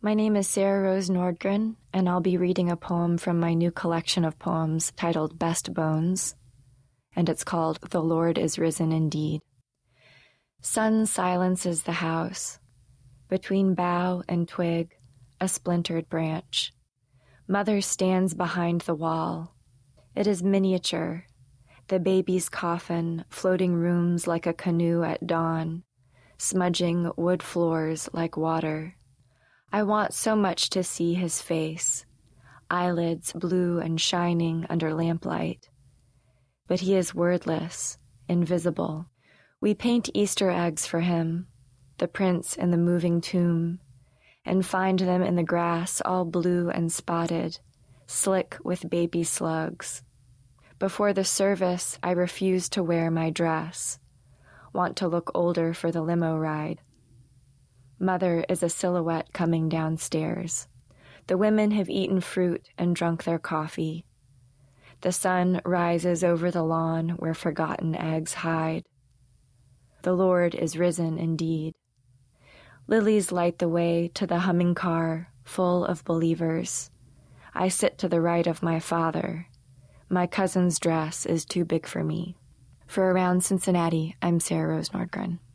My name is Sarah Rose Nordgren, and I'll be reading a poem from my new collection of poems titled Best Bones, and it's called The Lord is Risen Indeed. Sun silences the house. Between bough and twig, a splintered branch. Mother stands behind the wall. It is miniature. The baby's coffin floating rooms like a canoe at dawn, smudging wood floors like water. I want so much to see his face, eyelids blue and shining under lamplight. But he is wordless, invisible. We paint Easter eggs for him, the prints in the moving tomb, and find them in the grass all blue and spotted, slick with baby slugs. Before the service, I refuse to wear my dress, want to look older for the limo ride. Mother is a silhouette coming downstairs. The women have eaten fruit and drunk their coffee. The sun rises over the lawn where forgotten eggs hide. The Lord is risen indeed. Lilies light the way to the humming car full of believers. I sit to the right of my father. My cousin's dress is too big for me. For Around Cincinnati, I'm Sarah Rose Nordgren.